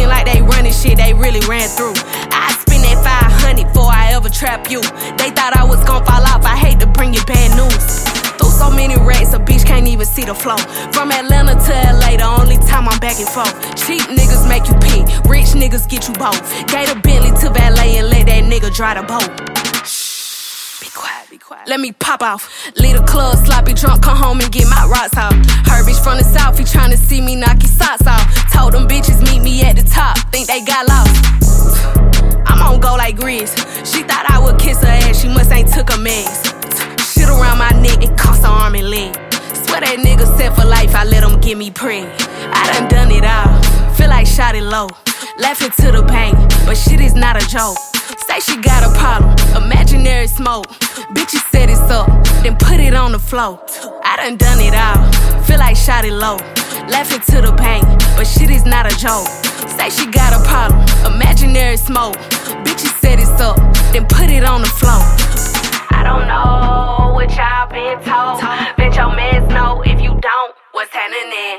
talking like they running shit they really ran through. I spend that 500 before I ever trap you. They thought I was gon' fall off, I hate to bring you bad news. Through so many racks, a bitch can't even see the flow. From Atlanta to LA, the only time I'm back and forth. Cheap niggas make you pee, rich niggas get you both. Gave a Bentley to valet and let that nigga dry the boat. Be quiet, be quiet. Let me pop off. Leave the club, sloppy drunk, come home and get my rocks off. Her bitch from the south, he tryna see me knock his socks off. Told them bitches meet me at the top, think they got lost. I'm on go like Grizz. She thought I would kiss her ass, she must ain't took a mess. Shit around my neck, it cost her arm and leg. Swear that nigga set for life, I let him get me preg. I done it all, feel like shot it low. Laughing to the bank, but shit is not a joke. Say she got a problem, imaginary smoke. Bitches set it up, then put it on the floor. I done it all, feel like shot it low. Laughing to the bank, but shit is not a joke. Say she got a problem, imaginary smoke. Bitches set it up, then put it on the floor. I don't know what y'all been told. Bet your mans know if you don't, what's happening?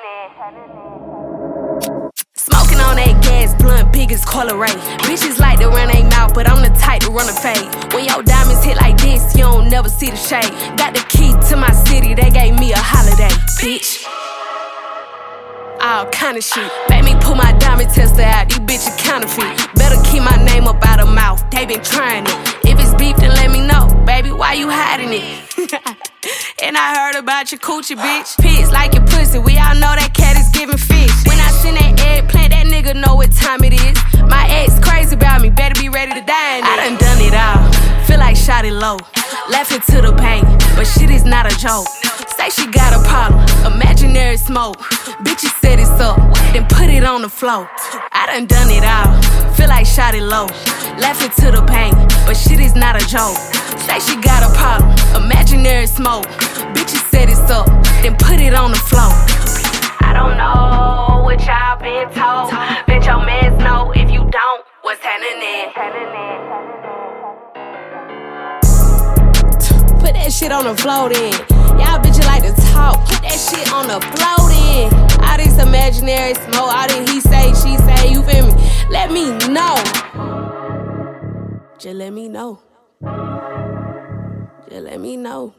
Smoking on that gas, blunt big as Cola Ray. Bitches like to run they mouth, but I'm the type to run a fade. When your diamonds hit like this, you don't never see the shade. Got the key to my city, they gave me a holiday, bitch. All kind of shit. Made me pull my diamond tester out, these bitches counterfeit. Better keep my name up out of mouth, they been trying it. If it's beef, then let me know, baby, why you hiding it? And I heard about your coochie, bitch. Pigs like your pussy, we all know that cat is giving fish. When I send that eggplant, that nigga know what time it is. My ex crazy about me, better be ready to die in it. I done it all, feel like shot it low. Laughing to the bank, but shit is not a joke. Say she got a problem, imaginary smoke. Bitches set it up, then put it on the floor. I done it all, feel like shot it low. Laughing to the bank, but shit is not a joke. Say she got a problem, imaginary smoke. Bitches set it up, then put it on the floor. I don't know what y'all been told. Bet your mans know if you don't, what's happening? Put that shit on the floor then. Y'all bitches like to talk, put that shit on the floor then. All this imaginary smoke, all this he say, she say, you feel me? Let me know. Just let me know. Just let me know.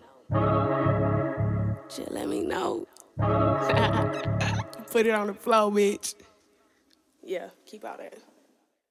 Just let me know. Put it on the floor, bitch. Yeah, keep all that.